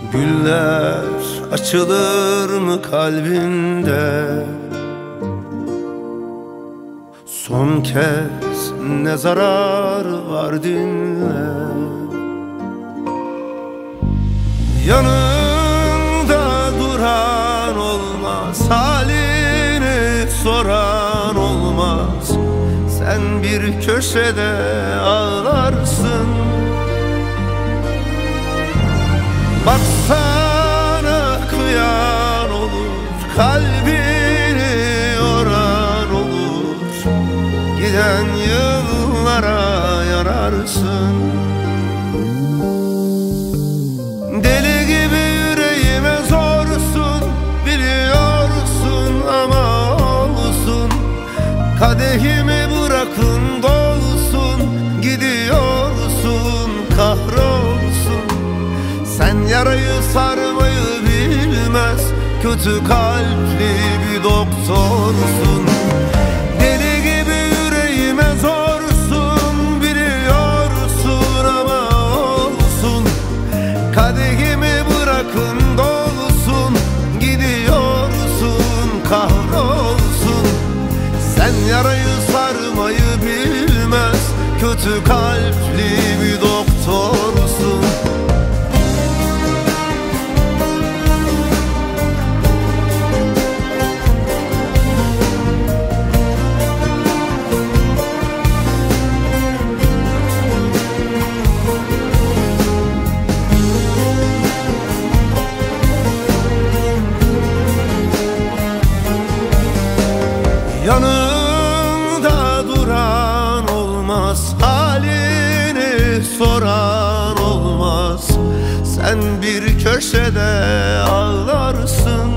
Güller açılır mı kalbinde? Son kez ne zarar var dinle. Yanında duran olmaz, halini soran olmaz. Sen bir köşede ağlarsın. Baksana kıyan olur, kalbini yoran olur. Giden yıllara yararsın. Deli gibi yüreğime zorsun, biliyorsun ama olsun. Kadehimi bırakın dolsun, gidiyorsun kahrolsun. Sen yarayı sarmayı bilmez, kötü kalpli bir doktorsun. Deli gibi yüreğime zorsun, biliyorsun ama olsun. Kadehimi bırakın dolsun, gidiyorsun kahrolsun. Sen yarayı sarmayı bilmez, kötü kalpli bir doktorsun. Yanında duran olmaz, halini soran olmaz. Sen bir köşede ağlarsın.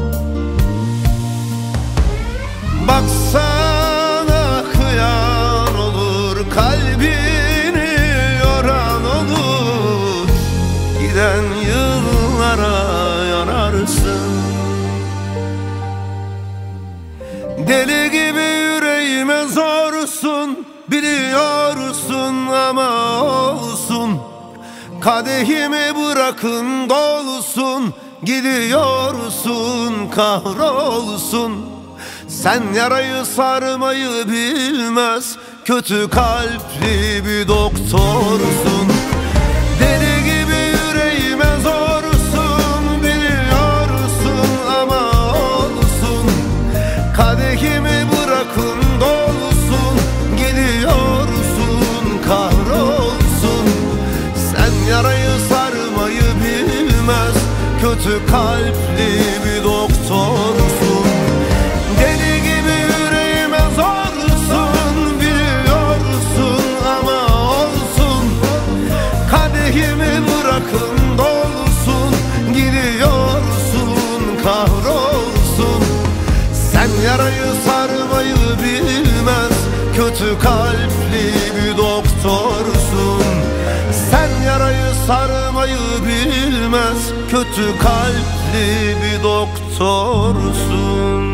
Baksana kıyan olur, kalbini yoran olur. Giden yıllara yanarsın. Deli gibi yüreğime zorsun, biliyorsun ama olsun. Kadehimi bırakın dolsun, gidiyorsun kahrolsun. Sen yarayı sarmayı bilmez, kötü kalpli bir doktorsun. Deli gibi yüreğime zorsun, biliyorsun ama olsun. Kadehimi bırakın dolsun, gidiyorsun kahrolsun. Sen yarayı sarmayı bilmez, kötü kalpli bir doktorsun. Deli gibi yüreğime zorsun, biliyorsun ama olsun. Kadehimi bırakın dolsun, gidiyorsun kahrolsun. Sen yarayı sarmayı bilmez, kötü kalpli bir doktorsun. Sen yarayı sarmayı bilmez, kötü kalpli bir doktorsun.